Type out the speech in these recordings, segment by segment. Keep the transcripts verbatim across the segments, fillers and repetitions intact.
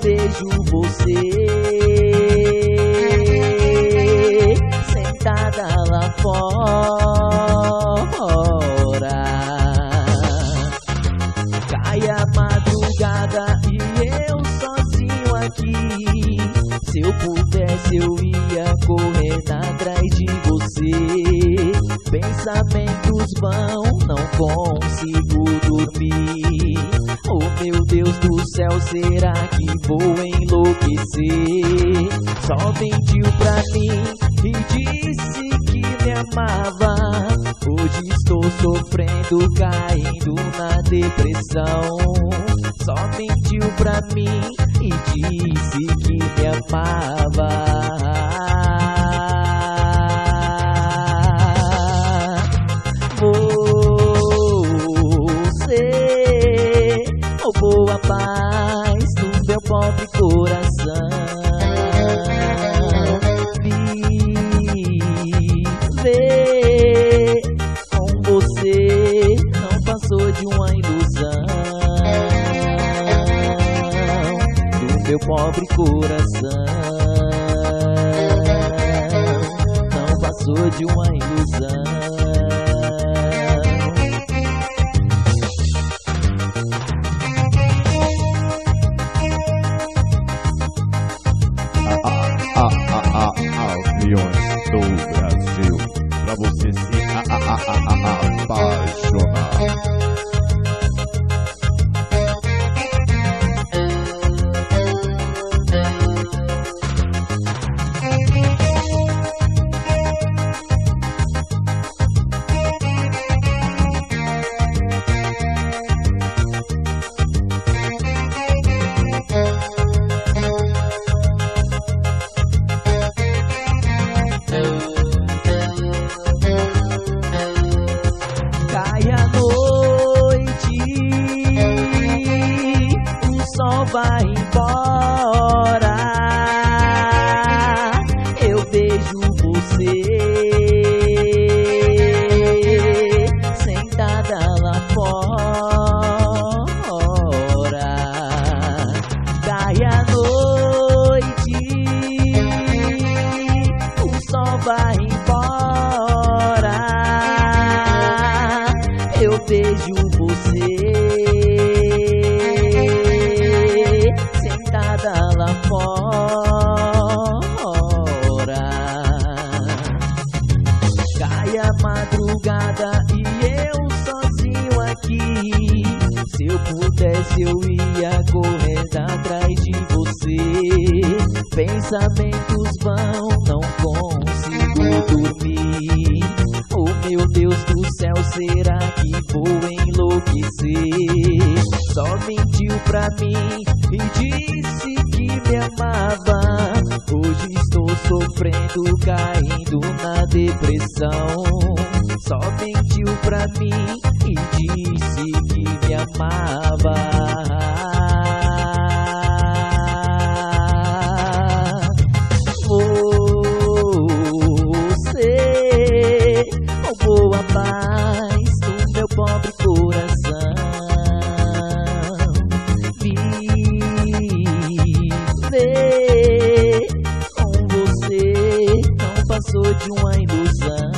vejo você sentada lá fora. Cai a madrugada e eu sozinho aqui. Se eu pudesse eu ia correr atrás de você. Pensamentos vão, não consigo dormir. Oh meu Deus do céu, será que vou enlouquecer? Só mentiu pra mim e disse que me amava. Hoje estou sofrendo, caindo na depressão. Só mentiu pra mim e disse que me amava. Você roubou a paz do meu pobre coração. Viver com você não passou de uma ilusão do meu pobre coração. Não passou de uma ilusão. Aviões do Brasil, pra você se apaixonar. Vai embora, eu vejo você sentada lá fora. Cai a noite, o sol vai embora, eu vejo você lá fora. Cai a madrugada e eu sozinho aqui. Se eu pudesse eu ia correr atrás de você. Pensamentos vão, não consigo dormir. Oh meu Deus do céu, será que vou enlouquecer? Só mentiu pra mim e disse que me amava. Hoje estou sofrendo, caindo na depressão. Só mentiu pra mim e disse que me amava. Você roubou a paz do meu pobre coração. Viver com você não passou de uma ilusão.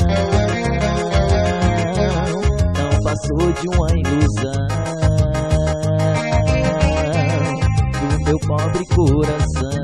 Não passou de uma ilusão do meu pobre coração.